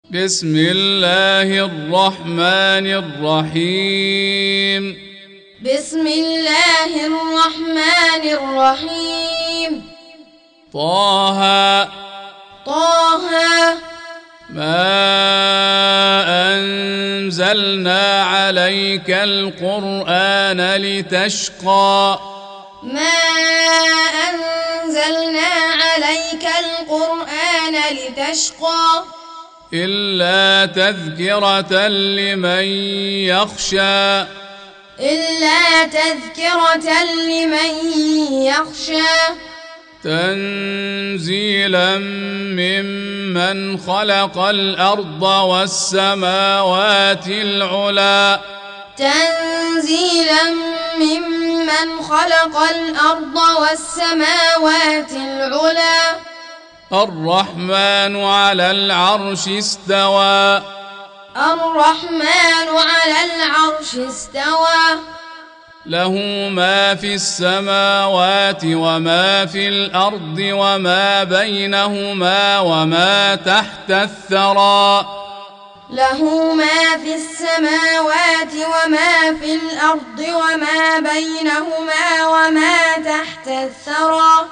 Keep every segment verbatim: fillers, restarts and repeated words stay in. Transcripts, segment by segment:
بسم الله الرحمن الرحيم بسم الله الرحمن الرحيم طه طه ما أنزلنا عليك القرآن لتشقى ما أنزلنا عليك القرآن لتشقى إلا تذكرة لمن يخشى إلا تذكرة لمن يخشى تنزيلا ممن خلق الأرض والسماوات العلى تنزيلا ممن خلق الأرض والسماوات العلى الرحمن على العرش استوى الرحمن على العرش استوى له ما في السماوات وما في الأرض وما بينهما وما تحت الثرى له ما في السماوات وما في الأرض وما بينهما وما تحت الثرى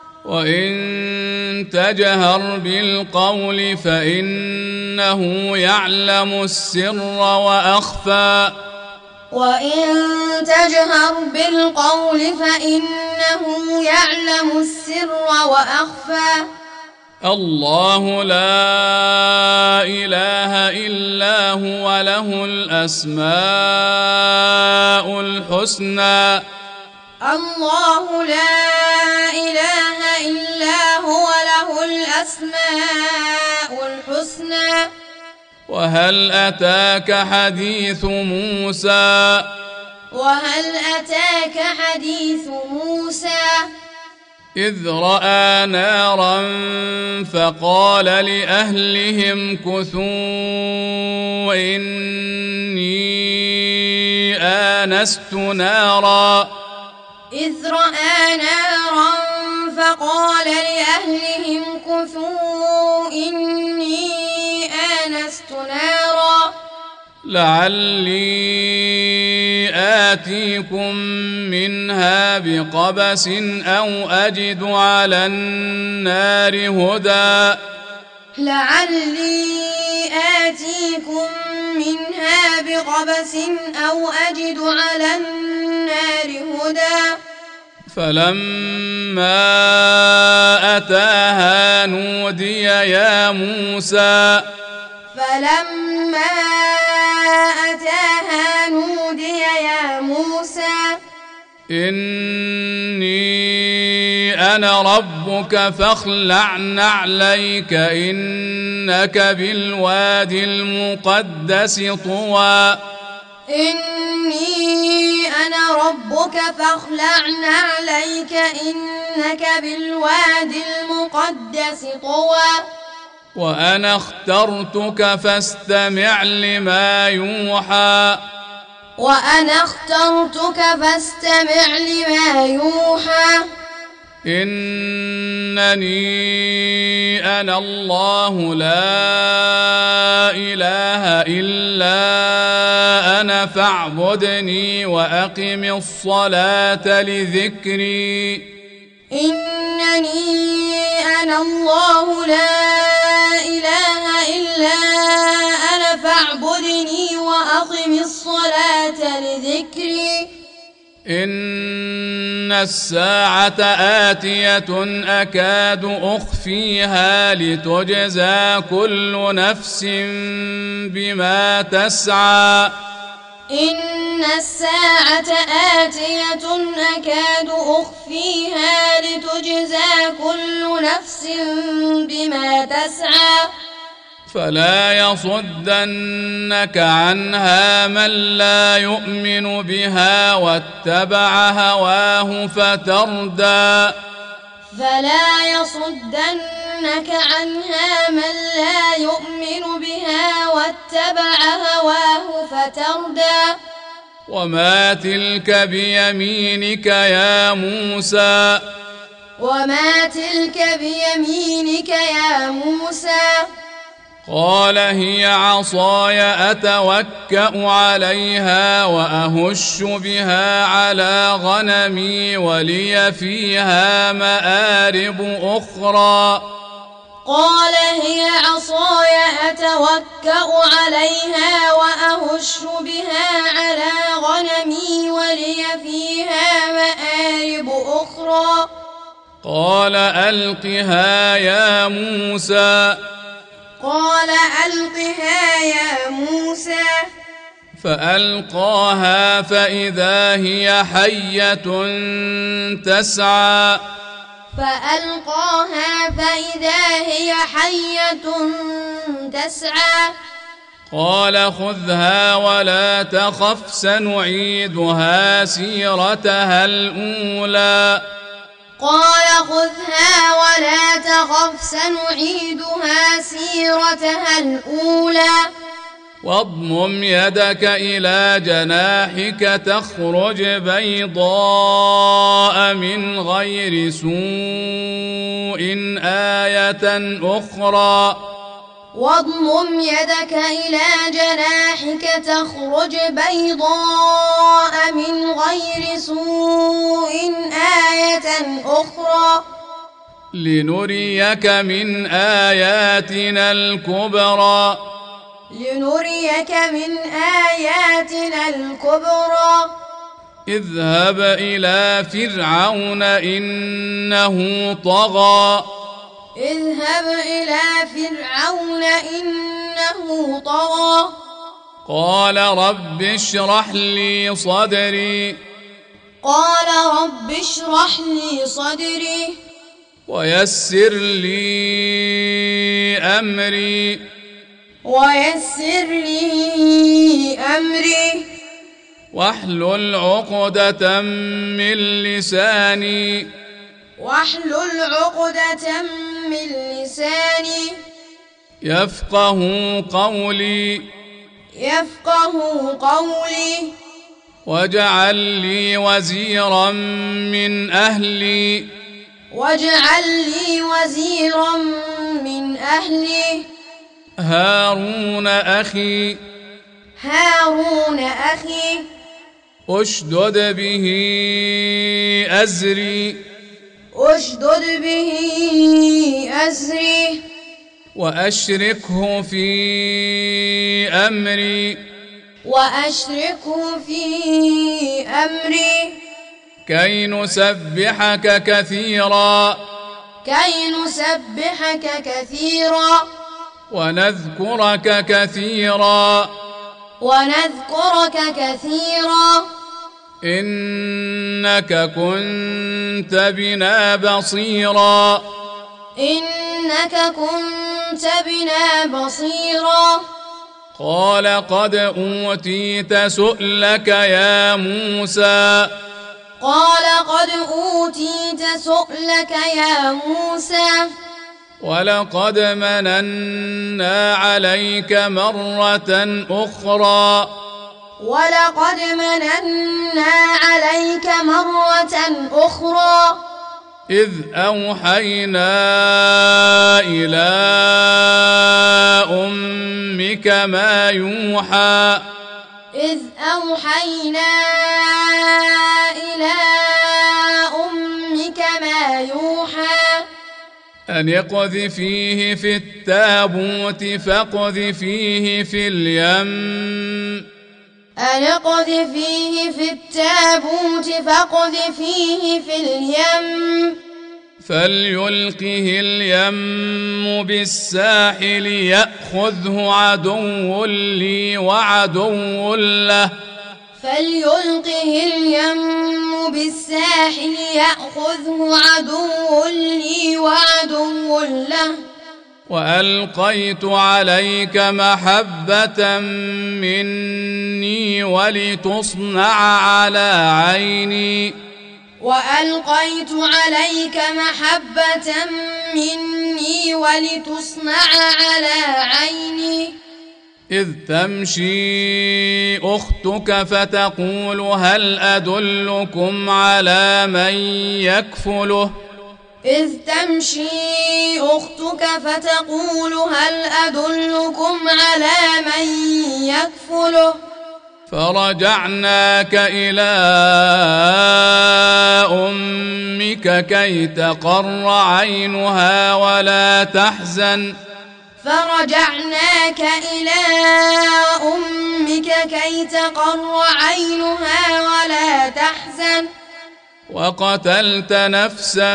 وإن تجهر بالقول فإنه يعلم السر وأخفى وإن تجهر بالقول فإنه يعلم السر وأخفى الله لا إله إلا هو له الأسماء الحسنى الله لا إله إلا هو له الأسماء الحسنى وهل أتاك حديث موسى وهل أتاك حديث موسى إذ رأى نارا فقال لأهلهم كثوا إني آنست نارا إذ رأى نارا فقال لأهلهم كثوا إني آنست نارا لعلي آتيكم منها بقبس أو أجد على النار هدى لعلي آتيكم منها بقبس أو أجد على النار هدى فلما أتاها نودي يا موسى فلما أتاها نودي يا موسى إني أنا ربك فاخلع نعليك إنك بالوادي المقدس طوى إني أنا ربك فاخلع نعليك إنك بالوادي المقدس طوى وأنا اخترتك فاستمع لما يوحى وأنا اخترتك فاستمع لما يوحى إنني أنا الله لا إله إلا أنا فاعبدني وأقم الصلاة لذكري إنني أنا الله لا إله إلا أنا فاعبدني وأقم الصلاة لذكري إن الساعة آتية أكاد أخفيها لتجزى كل نفس بما تسعى إن الساعة آتية أكاد أخفيها لتجزى كل نفس بما تسعى فلا يصدنك عنها من لا يؤمن بها واتبع هواه فتردى فلا يصدنك عنها من لا يؤمن بها واتبع هواه فتردى وما تلك بيمينك يا موسى وما تلك بيمينك يا موسى قال هي عصاي أتوكأ عليها وأهش بها على غنمي ولي فيها مآرب أخرى قال هي عصاي أتوكأ عليها وأهش بها على غنمي ولي فيها مآرب أخرى قال ألقها يا موسى قال ألقها يا موسى فألقاها فإذا هي حية تسعى فألقاها فإذا هي حية تسعى قال خذها ولا تخف سنعيدها سيرتها الأولى قال خذها ولا تخف سنعيدها سيرتها الأولى واضمم يدك إلى جناحك تخرج بيضاء من غير سوء آية أخرى واضمم يدك إلى جناحك تخرج بيضاء من غير سوء آية أخرى لنريك من آياتنا الكبرى لنريك من آياتنا الكبرى اذهب إلى فرعون إنه طغى اذهب إلى فرعون إنه طغى قال رب اشرح لي صدري قال رب اشرح لي صدري ويسر لي أمري ويسر لي أمري واحلل عقدة من لساني واحلل عقدة من لساني يفقه قولي يفقه قولي واجعل لي وزيرا من أهلي واجعل لي وزيرا من أهلي هارون أخي هارون أخي أشدد به أزري أشدد به أزري وأشركه في أمري وأشركه في أمري كي نسبحك كثيرا كي نسبحك كثيرا ونذكرك كثيرا ونذكرك كثيرا إنك كنت بنا بصيرا إنك كنت بنا بصيرا قال قد أوتيت سؤلك يا موسى قال قد أوتيت سؤلك يا موسى ولقد مننا عليك مرة أخرى ولقد مننا عليك مرة أخرى إذ أوحينا إلى أمك ما يوحى إذ أوحينا إلى أمك ما يوحى أن اقذفيه في التابوت فاقذفيه في اليم أن اقذفيه في التابوت فاقذفيه في اليم فليلقه اليم بالساحل يأخذه عدو لي وعدو له فليلقه اليم بالساحل يأخذه عدو لي وعدو له وألقيت عليك محبة مني ولتصنع على عيني وألقيت عليك محبة مني ولتصنع على عيني إذ تمشي أختك فتقول هل أدلكم على من يكفله إذ تمشي أختك فتقول هل أدلكم على من يكفله فرجعناك إلى أمك كي تقر عينها ولا تحزن فرجعناك إلى أمك كي تقر عينها ولا تحزن وقتلت نفسا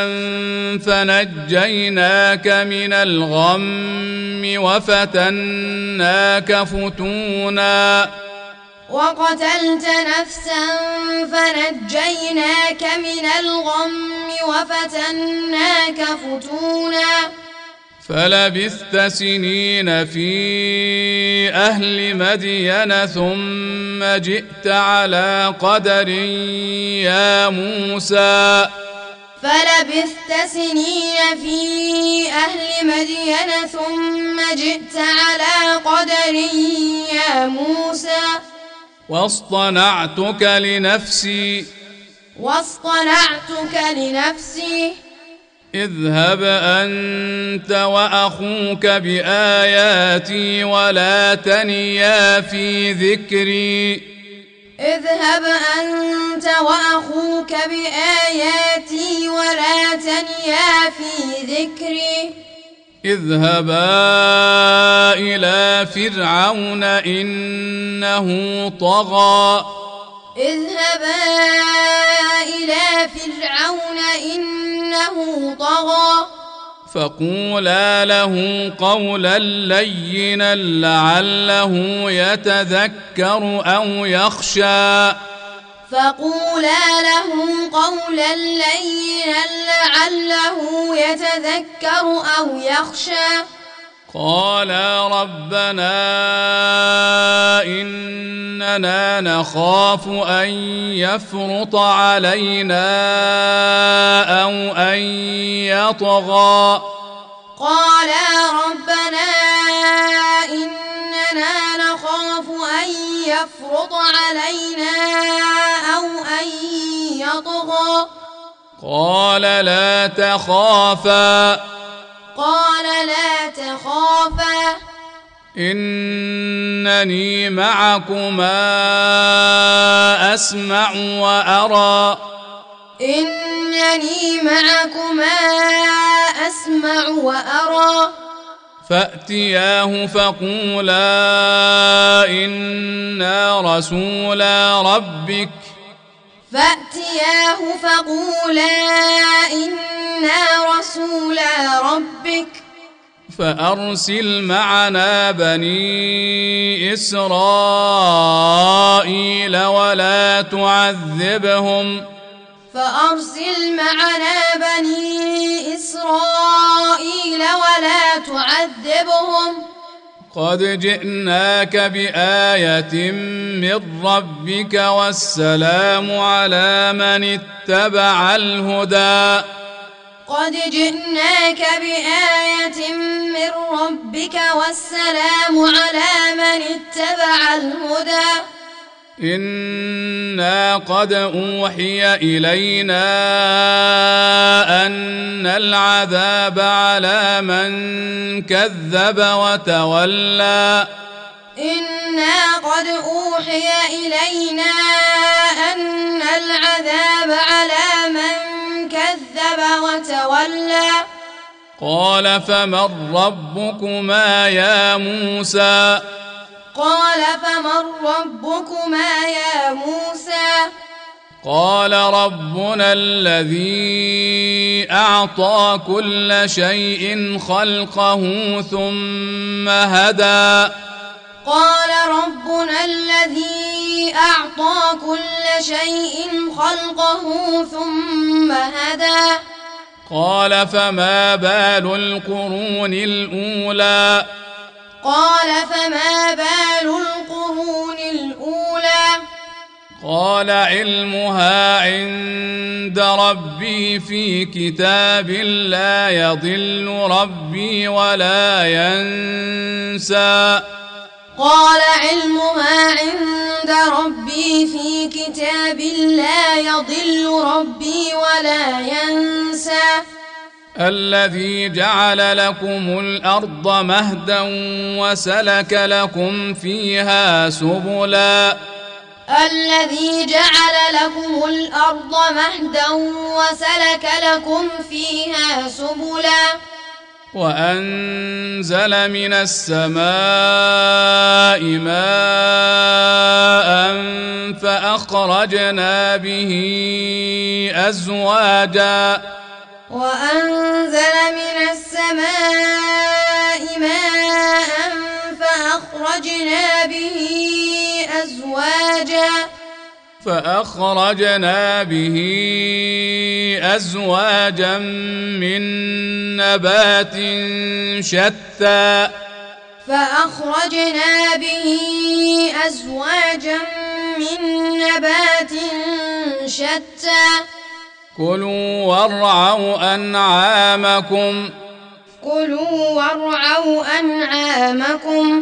فنجيناك من الغم وفتناك فتونا وقتلت نفسا فنجيناك من الغم وفتناك فتونا فلبثت سنين في أهل مدين ثم جئت على قدر يا موسى فلبثت سنين في أهل مدين ثم جئت على قدر يا موسى واصطنعتك لنفسي واصطنعتك لنفسي اذهب أنت وأخوك بآياتي ولا تنيا في ذكري اذهب أنت وأخوك بآياتي ولا تنيا في ذكري اذهبا إلى فرعون إنه طغى اذهبا إلى فرعون إنه طغى فقولا له قولا لينا لعله يتذكر أو يخشى فقولا له قولا لينا لعله يتذكر أو يخشى قالا ربنا إننا نخاف أن يفرط علينا أو أن يطغى قالا ربنا إننا نخاف أن يفرط علينا أو أن يطغى قال لا تخافا قال لا تخافا إنني معكما أسمع وأرى إنني معكما أسمع وأرى فأتياه فقولا إنا رسولا ربك فأتياه فقولا إنا رسولا ربك فأرسل معنا بني إسرائيل ولا تعذبهم فأرسل معنا بني إسرائيل ولا تعذبهم قد جئناك بآية من ربك والسلام على من اتبع الهدى قد جئناك بآية من ربك والسلام على من اتبع الهدى إنا قد أوحي إلينا أن العذاب على من كذب وتولى إنا قد أوحي إلينا أن العذاب على من كذب وتولى قال فمن ربكما يا موسى قال فمن ربكما يا موسى قال ربنا الذي أعطى كل شيء خلقه ثم هدى قال ربنا الذي أعطى كل شيء خلقه ثم هدى قال فما بال القرون الأولى قال فما بال القرون الأولى قال علمها عند ربي في كتاب لا يضل ربي ولا ينسى قال علمها عند ربي في كتاب لا يضل ربي ولا ينسى الذي جعل لكم الأرض مهدا وسلك لكم فيها سبلا الذي جعل لكم الأرض مهدا وسلك لكم فيها سبلا وأنزل من السماء ماء فأخرجنا به أزواجا وأنزل من السماء ماء فأخرجنا به أزواجا فأخرجنا به أزواجا من نبات شتى فأخرجنا به أزواجا من نبات شتى كلوا وارعوا أنعامكم كلوا وارعوا أنعامكم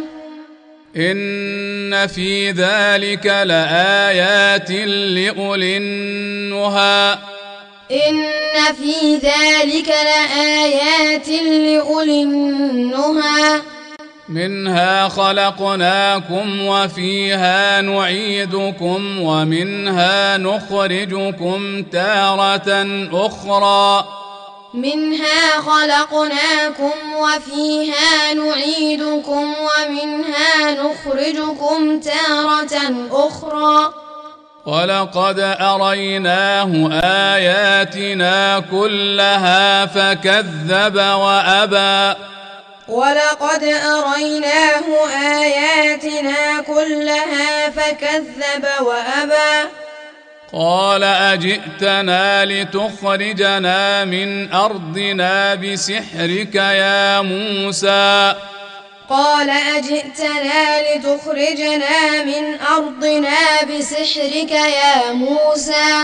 إن في ذلك لآيات لأولي النهى إن في ذلك لآيات لأولي النهى منها خلقناكم وفيها نعيدكم ومنها نخرجكم تارة أخرى منها خلقناكم وفيها نعيدكم ومنها نخرجكم تارة أخرى ولقد أريناه آياتنا كلها فكذب وأبى ولقد أريناه آياتنا كلها فكذب وأبى قال أجئتنا لتخرجنا من أرضنا بسحرك يا موسى قال أجئتنا لتخرجنا من أرضنا بسحرك يا موسى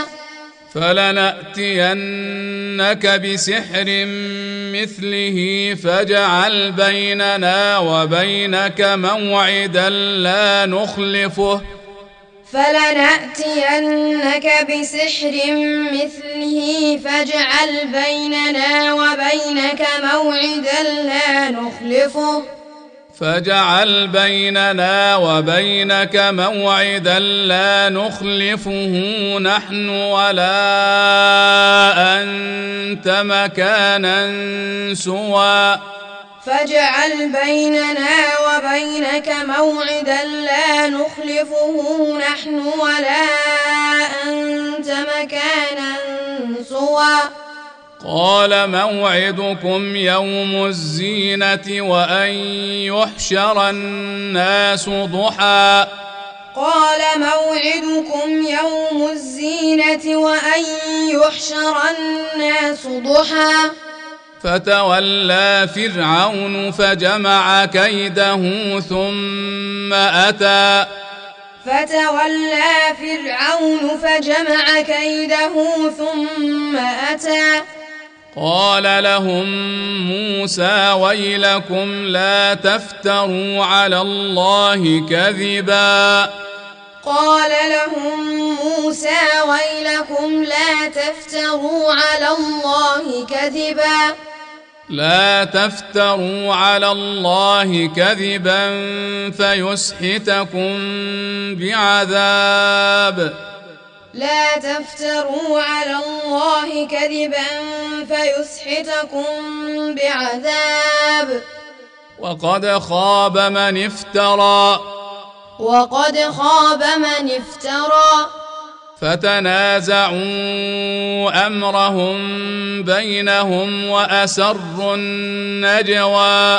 فلنأتينك بسحر مثله فاجعل بيننا وبينك موعدا لا نخلفه فلنأتينك بسحر مثله فاجعل بيننا وبينك موعدا لا نخلفه فاجعل بيننا وبينك موعدا لا نخلفه نحن ولا أنت مكانا سوى فاجعل بيننا وبينك موعدا لا نخلفه نحن ولا أنت مكانا سوى قال موعدكم يوم الزينة وأن يحشر الناس ضحى قال موعدكم يوم الزينة وأن يحشر الناس ضحى فتولى فرعون فجمع كيده ثم أتى فتولى فرعون فجمع كيده ثم أتى قال لهم موسى ويلكم لا تفتروا على الله كذبا قال لهم موسى ويلكم لا تفتروا على الله كذبا لا تفتروا على الله كذبا فيسحتكم بعذاب لا تفتروا على الله كذبا فيسحتكم بعذاب وقد خاب من افترى وقد خاب من افترى فتنازعوا أمرهم بينهم وأسروا النجوى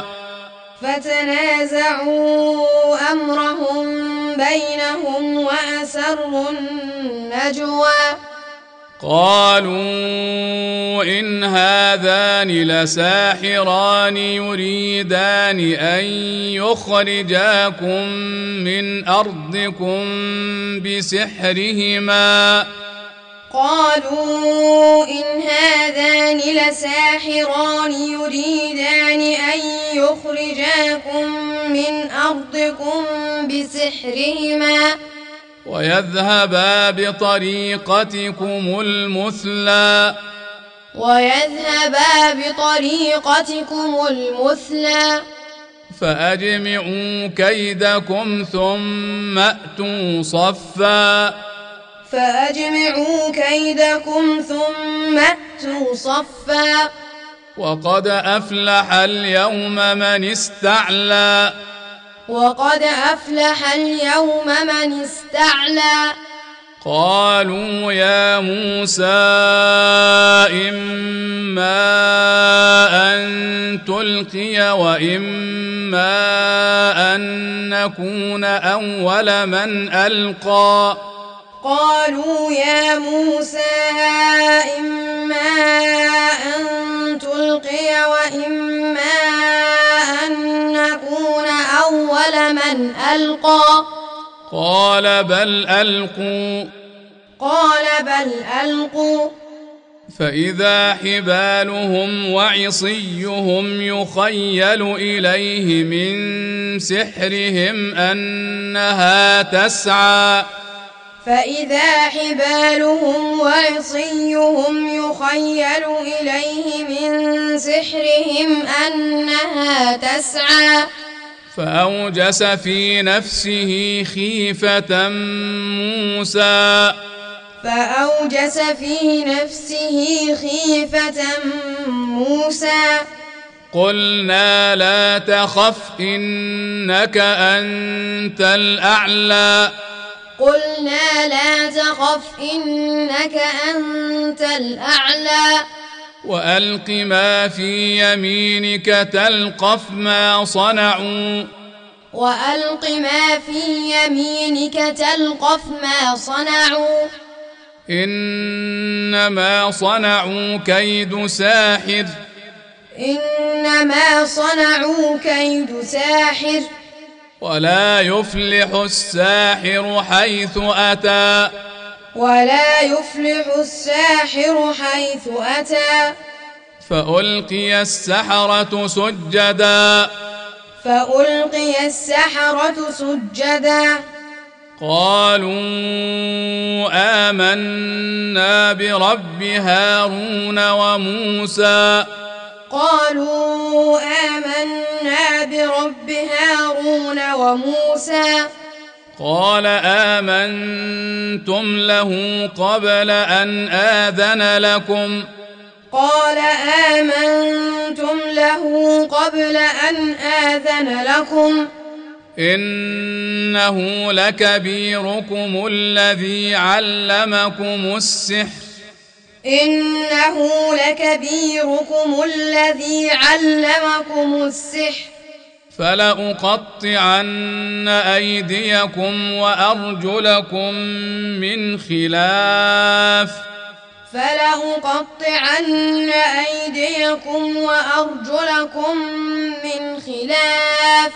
فتنازعوا أمرهم بينهم وأسروا النجوى قالوا إن هذان لساحران يريدان أن يخرجاكم من أرضكم بسحرهما قالوا إن هذان لساحران يريدان أن يخرجاكم من أرضكم بسحرهما ويذهبا بطريقتكم المثلى ويذهبا بطريقتكم المثلى فأجمعوا كيدكم ثم أتوا صفا فأجمعوا كيدكم ثم أتوا صفا وقد أفلح اليوم من استعلى وقد أفلح اليوم من استعلى قالوا يا موسى إما أن تلقي وإما أن نكون أول من ألقى قالوا يا موسى إما أن تلقي وإما أن نكون أول من ألقى قال بل ألقوا قال بل ألقوا فإذا حبالهم وعصيهم يخيل إليه من سحرهم أنها تسعى فإذا حبالهم وعصيهم يخيل إليه من سحرهم أنها تسعى فأوجس في نفسه خيفة موسى فأوجس في نفسه خيفة موسى قلنا لا تخف إنك أنت الأعلى قلنا لا تخف إنك أنت الأعلى وألق ما في يمينك تلقف ما صنعوا وألق ما في يمينك تلقف ما صنعوا إنما صنعوا كيد ساحر إنما صنعوا كيد ساحر ولا يفلح الساحر حيث أتى ولا يفلح الساحر حيث أتى فألقي السحرة سجدا فألقي السحرة سجدا قالوا آمنا برب هارون وموسى قالوا آمنا برب هارون وموسى قال آمنتم له قبل أن آذن لكم قال آمنتم له قبل أن آذن لكم إنه لكبيركم الذي علمكم السحر إنه لكبيركم الذي علمكم السحر فلأقطعن أيديكم وأرجلكم من خلاف فلأقطعن أيديكم وأرجلكم من خلاف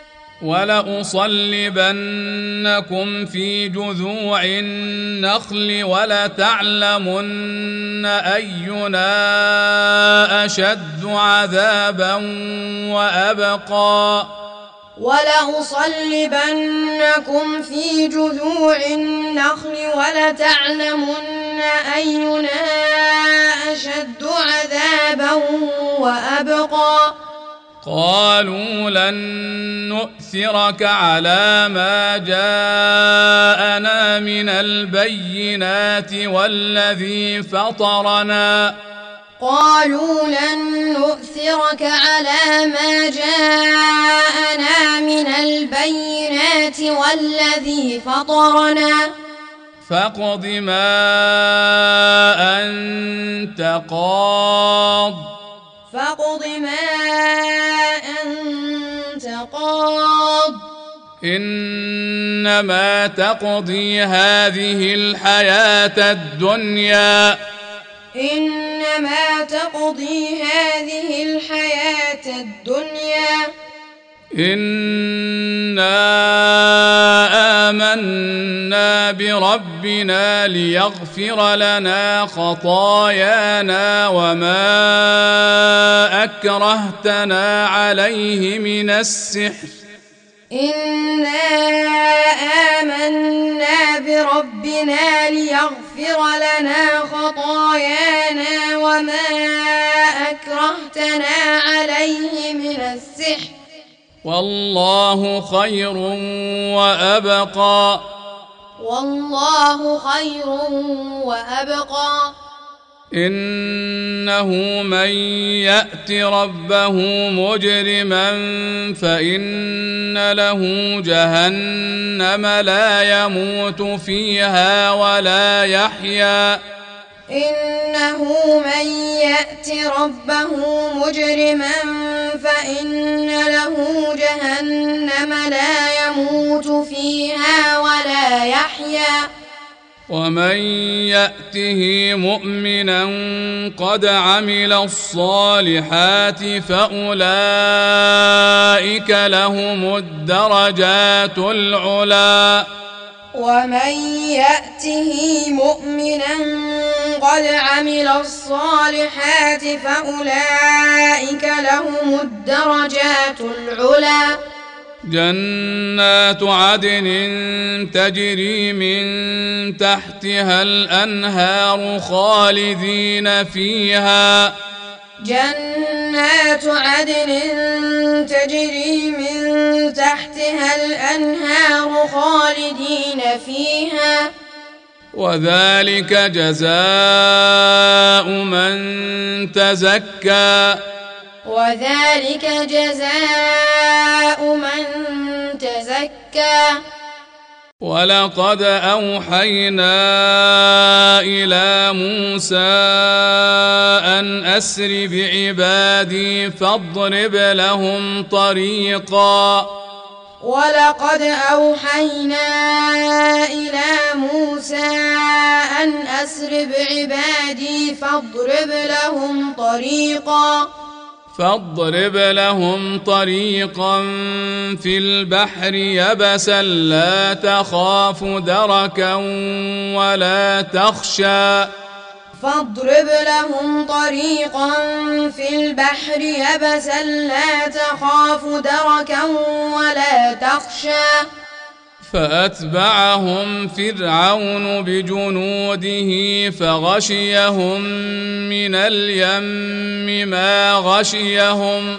ولأصلبنكم في جذوع النخل ولتعلمن أينا أشد عذابا وأبقى ولأصلبنكم في جذوع النخل ولتعلمن أينا أشد عذابا وأبقى قالوا لن نؤثرك على ما جاءنا من البينات والذي فطرنا قالوا لن نؤثرك على ما جاءنا من البينات والذي فطرنا فاقض ما أنت قاض فاقض ما أنت قاض إنما تقضي هذه الحياة الدنيا إنما تقضي هذه الحياة الدنيا إنا آمنا بربنا ليغفر لنا خطايانا وما أكرهتنا عليه من السحر إنا آمنا بربنا ليغفر لنا خطايانا وما والله خير وأبقى والله خير وأبقى إنه من يأت ربه مجرما فإن له جهنم لا يموت فيها ولا يحيا إنه من يأت ربه مجرما فإن له جهنم لا يموت فيها ولا يحيا ومن يأته مؤمنا قد عمل الصالحات فأولئك لهم الدرجات العلى ومن يأته مؤمنا قد عمل الصالحات فأولئك لهم الدرجات العلى جنات عدن تجري من تحتها الأنهار خالدين فيها جنات عدن تجري من تحتها الأنهار خالدين فيها وذلك جزاء من تزكى وذلك جزاء من تزكى ولقد أوحينا إلى موسى أن أسر بعبادي فاضرب لهم طريقا ولقد أوحينا إلى موسى أن أسر بعبادي فاضرب لهم طريقا فاضرب لهم طريقا في البحر يبسا لا تخاف دركا ولا تخشى فاضرب لهم طريقا في البحر يبسا لا تخاف دركا ولا تخشى فأتبعهم فرعون بجنوده فغشيهم من اليم ما غشيهم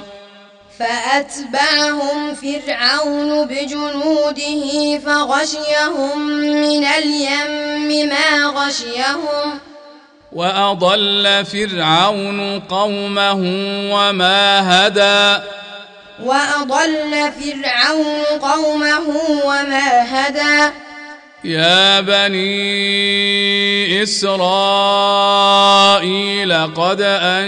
فأتبعهم فرعون بجنوده فغشيهم من اليم ما غشيهم وأضل فرعون قومه وما هدى وأضل فرعون قومه وما هدى يا بني إسرائيل قد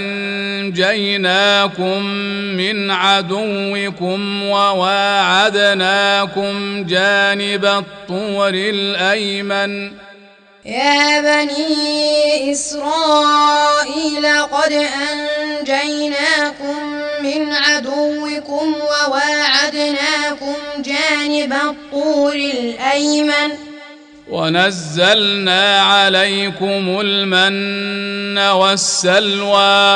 أنجيناكم من عدوكم وواعدناكم جانب الطور الأيمن يا بني إسرائيل قد أنجيناكم من عدوكم وواعدناكم جانب الطور الأيمن ونزلنا عليكم المن والسلوى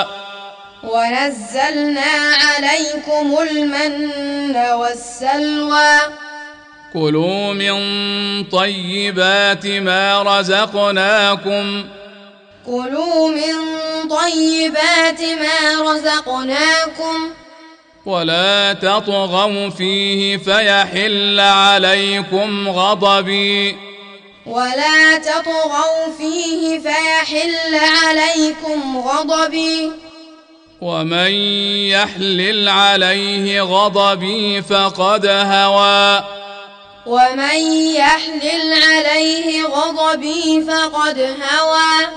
ونزلنا عليكم المن والسلوى كلوا من طيبات ما رزقناكم كلوا من طيبات ما رزقناكم ولا تطغوا فيه فيحل عليكم غضبي ولا تطغوا فيه فيحل عليكم غضبي ومن يحلل عليه غضبي فقد هوى ومن يحلل عليه غضبي فقد هوى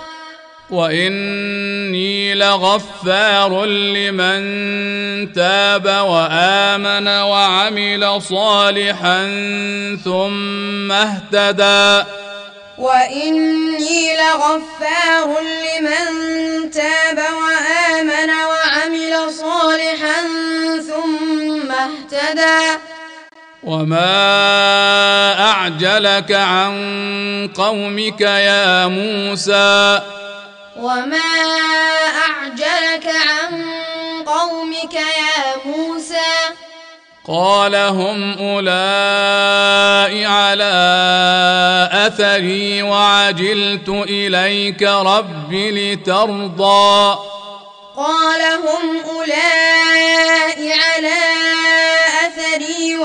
وإني لغفار لمن تاب وآمن وعمل صالحا ثم اهتدى وإني لغفار لمن تاب وآمن وعمل صالحا ثم اهتدى وما أعجلك عن قومك يا موسى وما أعجلك عن قومك يا موسى قال هم أولئك على أثري وعجلت إليك رب لترضى قال هم أولئك على أثري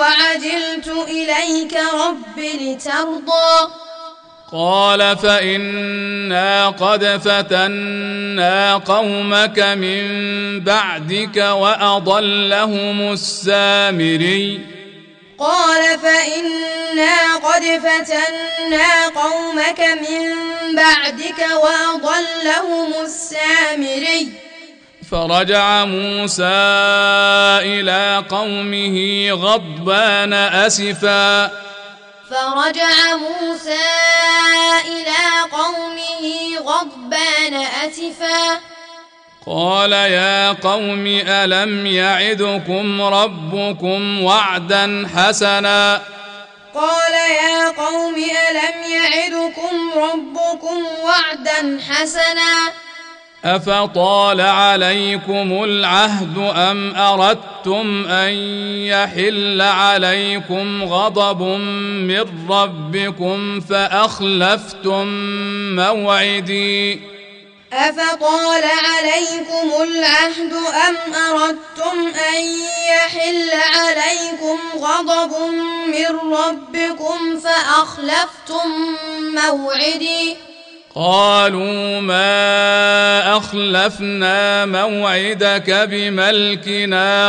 وعجلت إليك رب لترضى قال فإنا قد فتنا قومك من بعدك وأضلهم السامري قال فإنا قد فتنا قومك من بعدك وأضلهم السامري فرجع موسى إلى قومه غضبان أسفا فرجع موسى إلى قومه غضبان أسفا قال يا قوم ألم يعدكم ربكم وعدا حسنا قال يا قوم ألم يعدكم ربكم وعدا حسنا أفطال عليكم العهد أم أردتم أن يحل عليكم غضب من ربكم فأخلفتم موعدي أفطال عليكم العهد أم أردتم أن يحل عليكم غضب من ربكم فأخلفتم موعدي قالوا ما أخلفنا موعدك بملكنا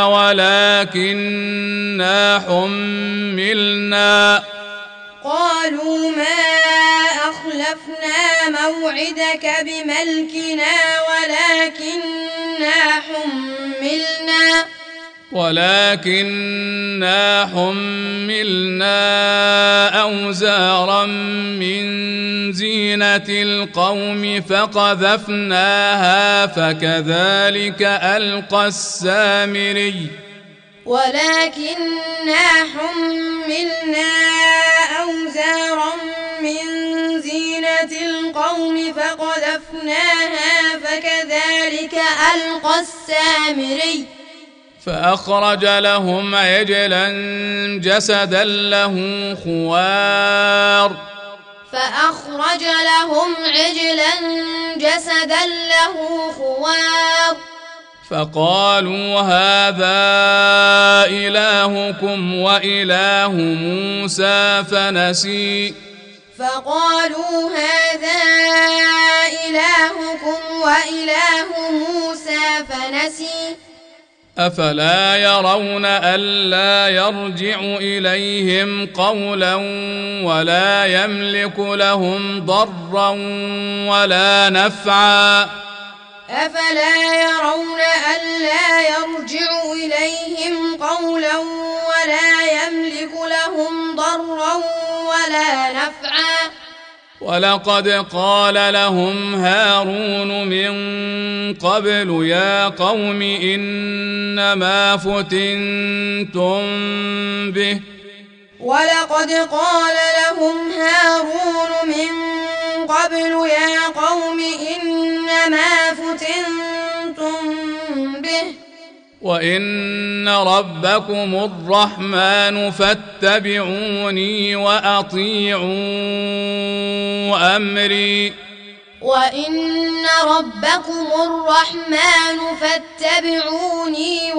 ولكننا حملنا قالوا ما أخلفنا موعدك بملكنا ولكننا حملنا ولكننا حملنا أوزارا من زينة القوم فقذفناها فكذلك ألقى السامري ولكننا حملنا أوزارا من زينة القوم فقذفناها فكذلك ألقى السامري فأخرج لهم عجلا جسدا له خوار فأخرج لهم عجلا جسدا له خوار فقالوا هذا إلهكم وإله موسى فنسي فقالوا هذا إلهكم وإله موسى فنسي أفلا يرون ألا يرجع إليهم قولا ولا يملك لهم ضرا ولا نفعا أفلا يرون ألا يرجع إليهم قولا ولا يملك لهم ضرا ولا نفعا ولقد قال لهم هارون من قبل يا قوم إنما فتنتم به ولقد قال لهم هارون من قبل يا قوم إنما فتنتم به وإن ربكم الرحمن فاتبعوني وأطيعوا أمري وإن ربكم الرحمن فاتبعوني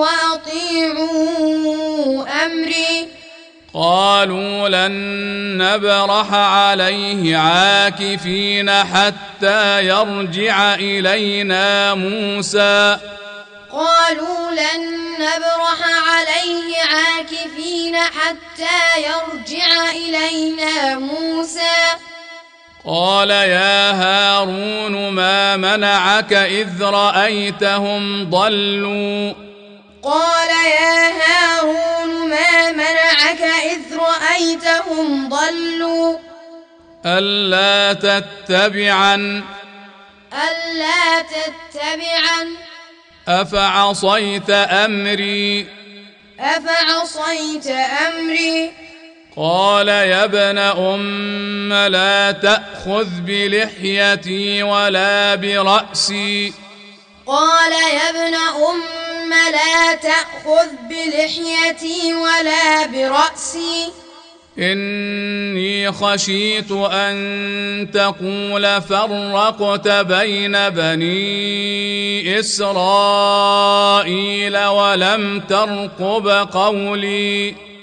وأطيعوا أمري قالوا لن نبرح عليه عاكفين حتى يرجع إلينا موسى قالوا لن نبرح عليه عاكفين حتى يرجع إلينا موسى قال يا هارون ما منعك إذ رأيتهم ضلوا قال يا هارون ما منعك إذ رأيتهم ضلوا ألا تتبعن ألا تتبعن أفعصيت أمري أفعصيت أمري قال يا ابن أم لا تأخذ بلحيتي ولا برأسي قال يا ابن أم لا تأخذ بلحيتي ولا برأسي إني خشيت أن تقول فرقت بين بني إسرائيل ولم ترقب قولي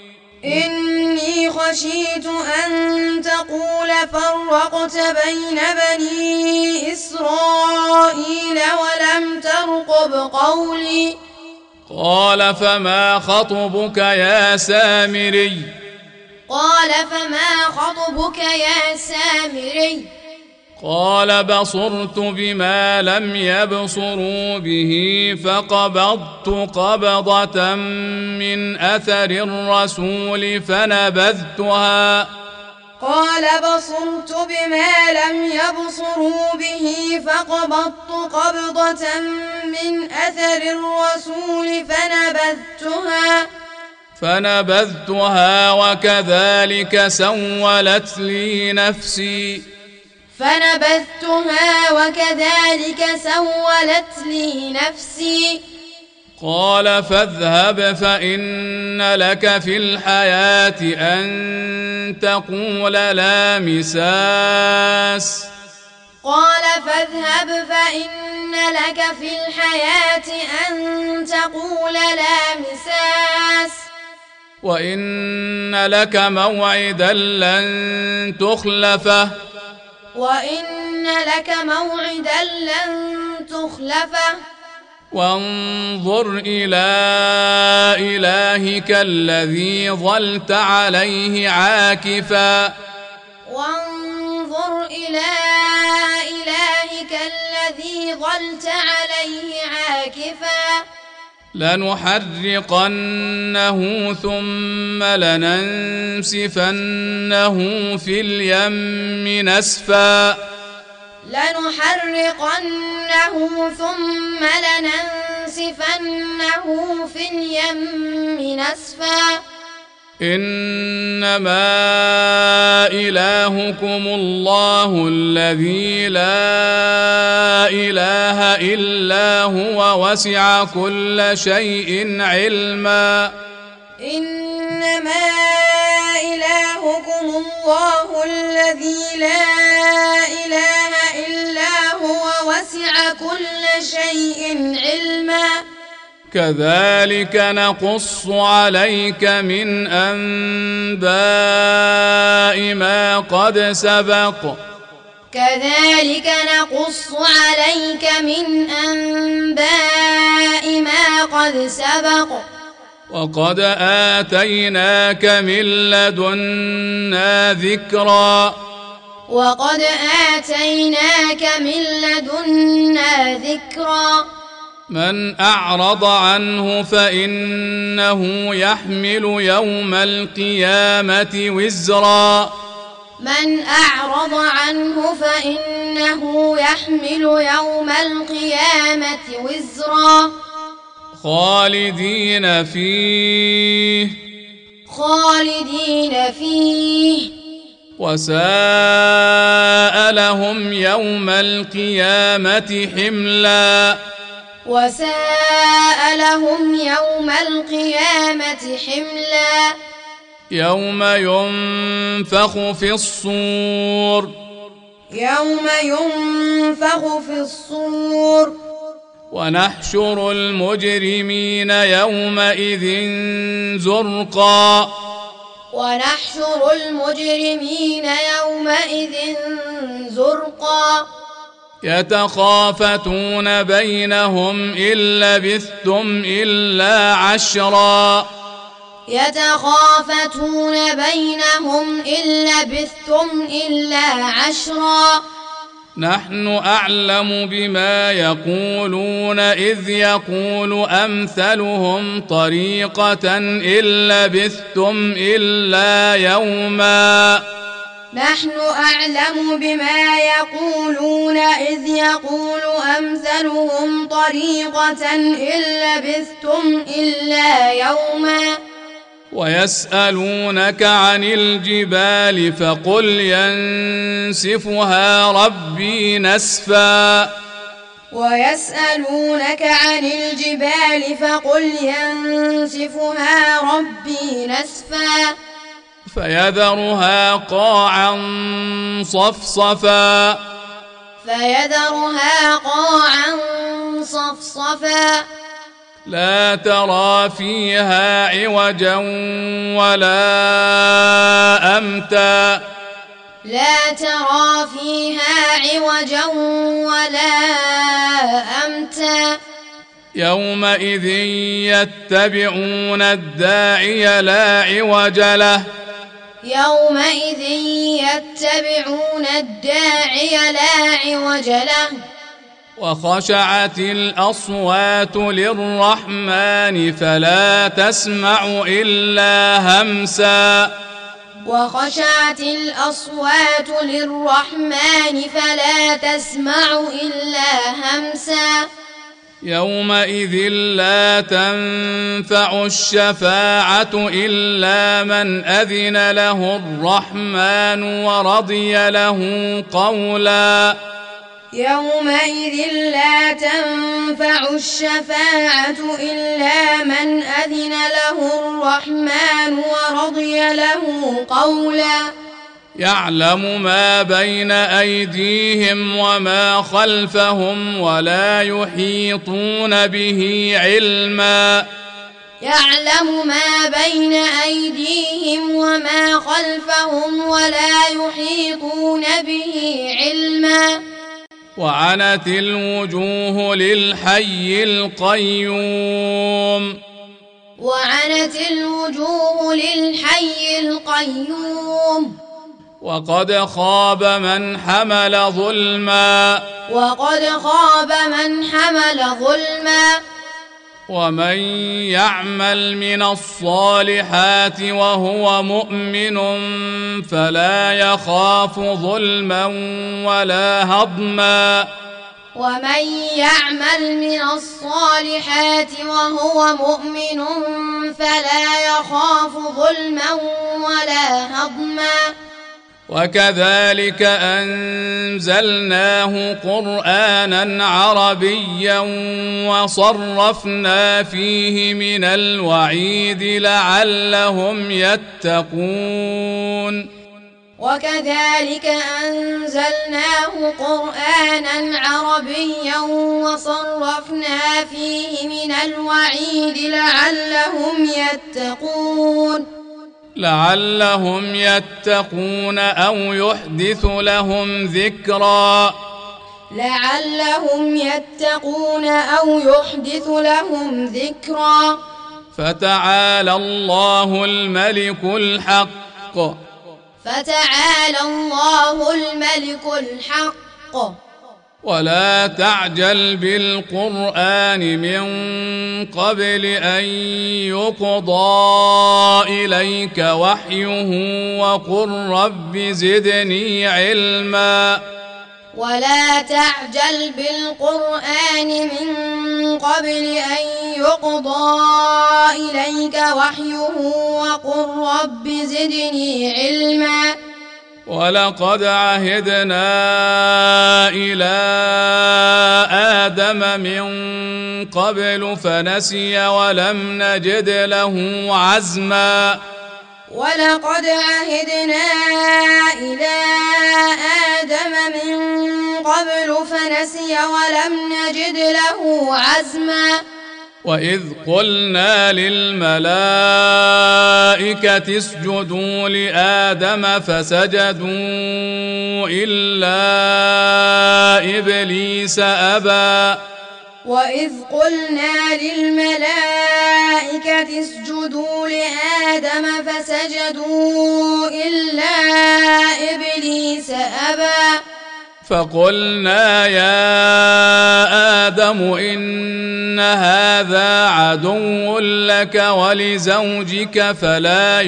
إني خشيت أن تقول فرقت بين بني إسرائيل ولم ترقب قولي. قال فما خطبك يا سامري؟ قال فما خطبك يا سامري؟ قال بصرت بما لم يبصروا به فقبضت قبضة من أثر الرسول فنبذتها. قال بصرت بما لم يبصروا به فقبضت قبضة من أثر الرسول فنبذتها فنبذتها وكذلك سولت لي نفسي. فنبذتها وكذلك سولت لي نفسي. قال فاذهب فإن لك في الحياة أن تقول لا مساس. قال فاذهب فإن لك في الحياة أن تقول لا مساس. وإن لك موعدا لن تخلفه. وإن لك موعدا لن تخلفه. وانظر إلى إلهك الذي ظلت عليه عاكفا. وانظر إلى إلهك الذي ظلت عليه عاكفا. لنحرقنه ثم لننسفنه في اليم نسفا. لنحرقنه ثم لننسفنه في اليم نسفا. إنما إلهكم الله الذي لا إله إلا هو وسع كل شيء علما. إنما إلهكم الله الذي لا إله إلا هو وسع كل شيء علما. كذلك نقص عليك من أنباء ما قد سبق. كذلك نقص عليك من أنباء ما قد سبق. وقد آتيناك من لدنا ذكرا. وقد آتيناك من لدنا ذكرا. من أعرض عنه فإنه يحمل يوم القيامة وزرا. من أعرض عنه فإنه يحمل يوم القيامة وزرا. خالدين فيه. خالدين فيه. وساء لهم يوم القيامة حملا. وساء لهم يوم القيامة حملا. يوم ينفخ في الصور. يوم ينفخ في الصور. ونحشر المجرمين يومئذ زرقا. ونحشر المجرمين يومئذ زرقا. يتخافتون بينهم إن لبثتم إلا عشرا. يتخافتون بينهم إن لبثتم إلا عشرا. نحن أعلم بما يقولون إذ يقول أمثلهم طريقة إن لبثتم إلا يوما. نحن أعلم بما يقولون إذ يقول أمثلهم طريقة إن لبثتم إلا يوما. ويسألونك عن الجبال فقل ينسفها ربي نسفا. ويسألونك عن الجبال فقل ينسفها ربي نسفا. فيذرها قاعا صفصفا. فيذرها قاعا صفصفا. لا ترى فيها عوجا ولا أمتا لا ترى فيها عوجا ولا أمتا يومئذ يتبعون الداعي لا عوج له يومئذ يتبعون الداعي لا عوج له وخشعت الأصوات للرحمن فلا تسمع إلا همسا وخشعت الأصوات للرحمن فلا تسمع إلا همسا يومئذ لا تنفع الشفاعة إلا من أذن له الرحمن ورضي له قولا يومئذ لا تنفع الشفاعة إلا من أذن له الرحمن ورضي له قولا يعلم ما بين أيديهم وما خلفهم ولا يحيطون به علما يعلم ما بين أيديهم وما خلفهم ولا يحيطون به علما وعنت الوجوه للحي القيوم وعنت الوجوه للحي القيوم وقد خاب من حمل ظلما وقد خاب من حمل ظلما ومن يعمل من الصالحات وهو مؤمن فلا يخاف ظلما ولا هضما ومن يعمل من الصالحات وهو مؤمن فلا يخاف ظلما ولا هضما وكذلك أنزلناه قرآنا عربيا وصرفنا فيه من الوعيد لعلهم يتقون وكذلك أنزلناه قرآنا عربيا وصرفنا فيه من الوعيد لعلهم يتقون لعلهم يتقون أو يحدث لهم ذكرا لعلهم يتقون أو يحدث لهم ذكرا فتعالى الله الملك الحق فتعالى الله الملك الحق ولا تعجل بالقرآن من قبل أن يقضى إليك وحيه وقل رب زدني علما ولا تعجل بالقرآن من قبل أن يقضى إليك وحيه وقل رب زدني علما ولقد عهدنا إلى آدم من قبل فنسي ولم نجد له عزما ولقد عهدنا إلى آدم من قبل فنسي ولم نجد له عزما وإذ قلنا للملائكة اسجدوا لآدم فسجدوا إلا إبليس أبى وإذ قلنا للملائكة اسجدوا لآدم فسجدوا إلا إبليس أبى فقلنا يا آدم إن هذا عدو لك ولزوجك فلا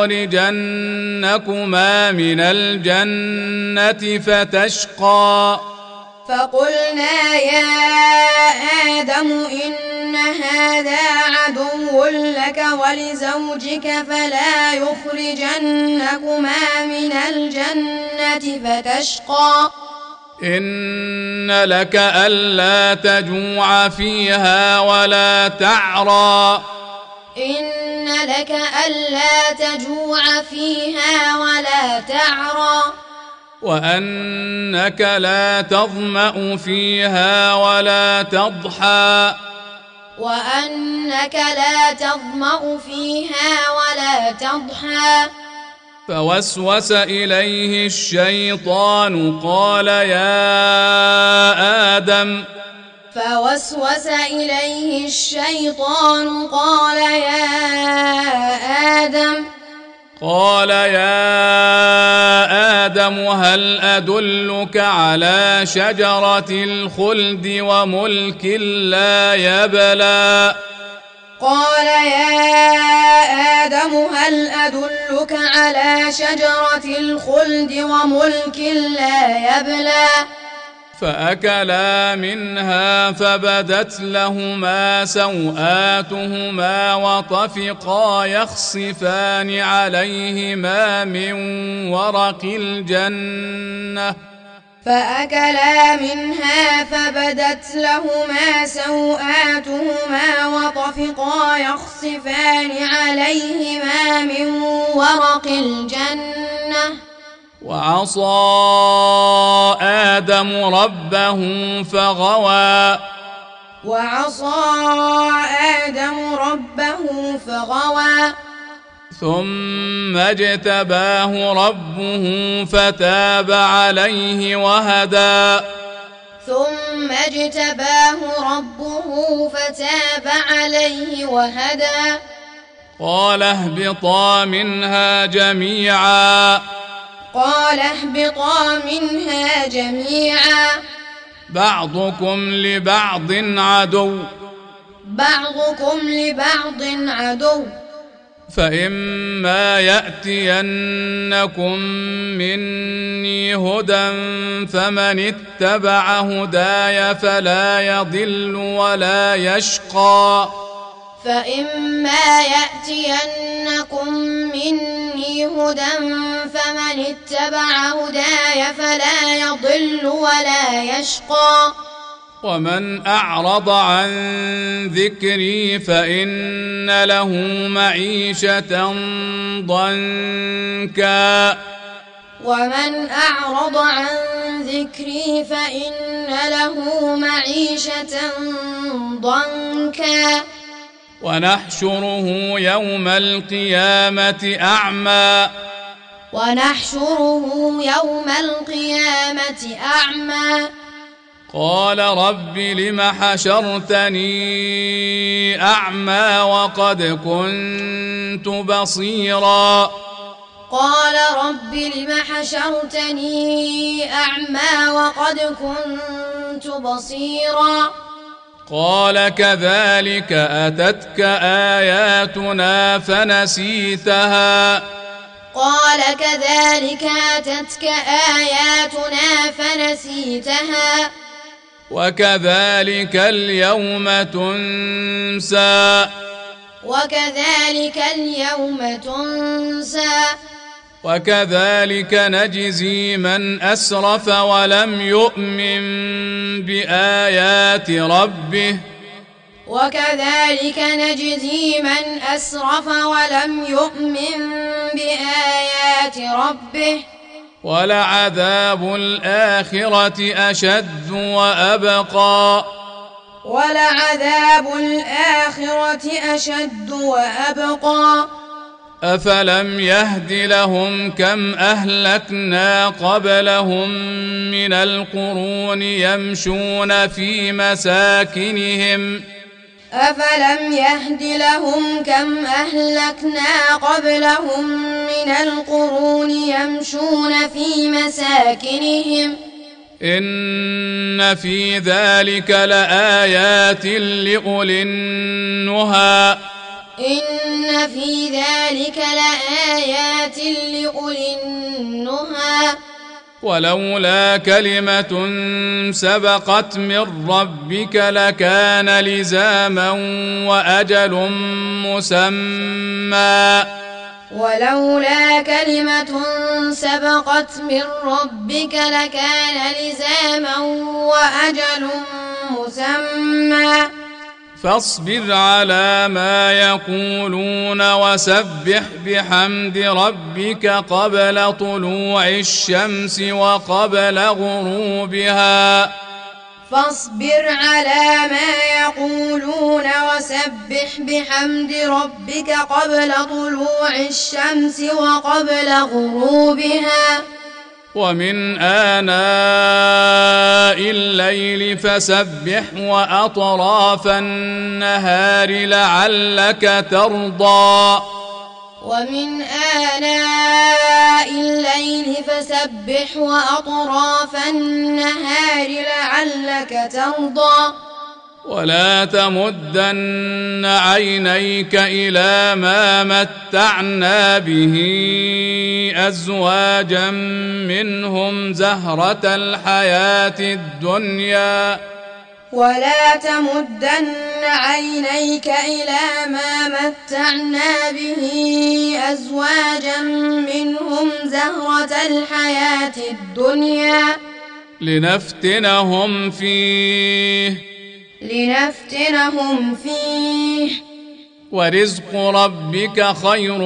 يخرجنكما من الجنة فتشقى فقلنا يا آدم إن هذا عدو لك ولزوجك فلا يخرجنكما من الجنة فتشقى إن لك ألا تجوع فيها ولا تعرى إن لك ألا تجوع فيها ولا تعرى وأنك لا تظمأ فيها ولا تضحى وأنك لا تظمأ فيها ولا تضحى. فوسوس إليه الشيطان قال يا آدم فوسوس إليه الشيطان قال يا آدم قال يا آدم هل أدلك على شجرة الخلد وملك لا يبلى قال يا آدم هل أدلك على شجرة الخلد وملك لا يبلى فأكلا منها فبدت لهما سوآتهما وطفقا يخصفان عليهما من ورق الجنة فأكلا منها فبدت لهما سوآتهما وطفقا يخصفان عليهما من ورق الجنة وعصى آدم ربه فغوى وعصى آدم ربه فغوى ثم اجتباه ربه فتاب عليه وهدى ثم اجتباه ربه فتاب عليه وهدى قال اهبطا منها جميعا قال اهبطا منها جميعا بعضكم لبعض عدو بعضكم لبعض عدو فإما يأتينكم مني هدى فمن اتبع هداي فلا يضل ولا يشقى فإما يأتينكم مني هدى فمن اتبع هداي فلا يضل ولا يشقى ومن أعرض عن ذكري فإن له معيشة ضنكا ومن أعرض عن ذكري فإن له معيشة ضنكا ونحشره يوم القيامة أعمى ونحشره يوم القيامة أعمى قال رب لم حشرتني أعمى وقد كنت بصيرا قال رب لم حشرتني أعمى وقد كنت بصيرا قال كذلك أتتك آياتنا فنسيتها قال كذلك أتتك آياتنا فنسيتها وكذلك اليوم تنسى وكذلك اليوم تنسى وكذلك نجزي من أسرف ولم يؤمن بآيات ربه وكذلك نجزي من أسرف ولم يؤمن بآيات ربه ولعذاب الآخرة أشد وأبقى ولعذاب الآخرة أشد وأبقى أفلم يهد لهم كم أهلكنا قبلهم من القرون يمشون في مساكنهم أفلم يهد لهم كم أهلكنا قبلهم من القرون يمشون في مساكنهم إن في ذلك لآيات لأولي النهى إن في ذلك لآيات لأولي النهى ولولا كلمة سبقت من ربك لكان لزاما وأجل مسمى ولولا كلمة سبقت من ربك لكان لزاما وأجل مسمى فاصبر على ما يقولون وسبح بحمد ربك قبل طلوع الشمس وقبل غروبها فاصبر على ما يقولون وسبح بحمد ربك قبل طلوع الشمس وقبل غروبها ومن آناء الليل فسبح وأطراف النهار لعلك ترضى ومن آناء الليل فسبح وأطراف النهار لعلك ترضى ولا تمدن عينيك إلى ما متعنا به أزواجا منهم زهرة الحياة الدنيا ولا تمدن عينيك إلى ما متعنا به أزواجا منهم زهرة الحياة الدنيا لنفتنهم فيه لنفتنهم فيه ورزق ربك خير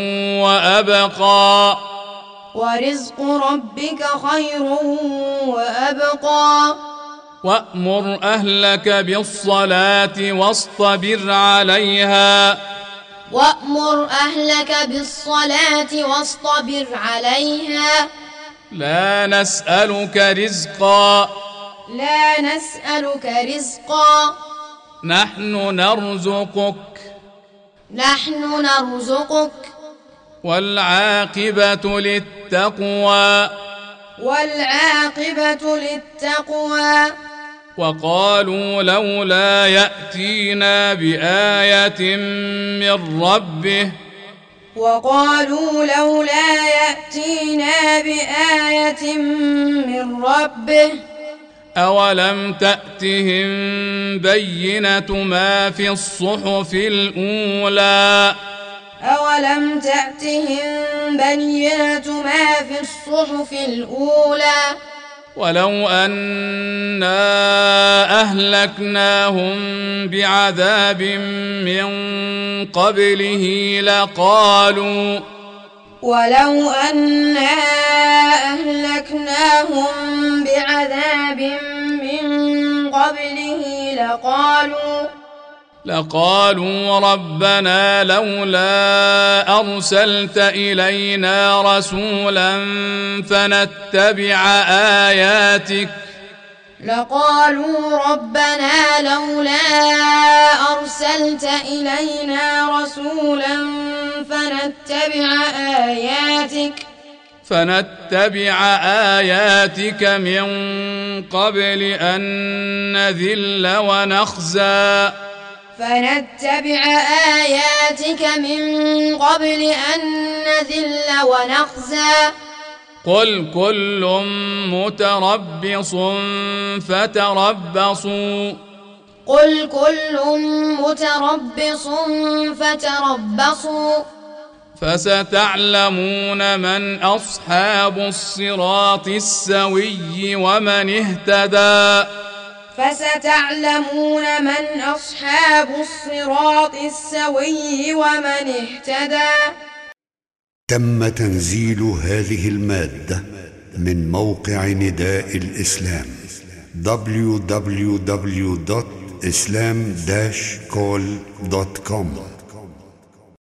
وأبقى ورزق ربك خير وأبقى وأمر أهلك بالصلاة واصطبر عليها وأمر أهلك بالصلاة واصطبر عليها لا نسألك رزقا لا نسألك رزقا نحن نرزقك نحن نرزقك والعاقبة للتقوى والعاقبة للتقوى وقالوا لولا يأتينا بآية من ربه وقالوا لولا يأتينا بآية من ربه أولم تأتهم بينة ما في الصحف الأولى أولم تأتهم بينة ما في الصحف الأولى ولو أنا أهلكناهم بعذاب من قبله لقالوا ولو أنا أهلكناهم بعذاب من قبله لقالوا لقالوا ربنا لولا أرسلت إلينا رسولا فنتبع آياتك لقالوا ربنا لولا أرسلت إلينا رسولا فنتبع آياتك فنتبع آياتك من قبل أن نذل ونخزى فنتبع آياتك من قبل أن نذل ونخزى قل كل متربص فتربصوا قل كل متربص فتربصوا فستعلمون من أصحاب الصراط السوي ومن اهتدى فستعلمون من أصحاب الصراط السوي ومن اهتدى. تم تنزيل هذه المادة من موقع نداء الإسلام دبليو دبليو دبليو دوت إسلام داش كول دوت كوم.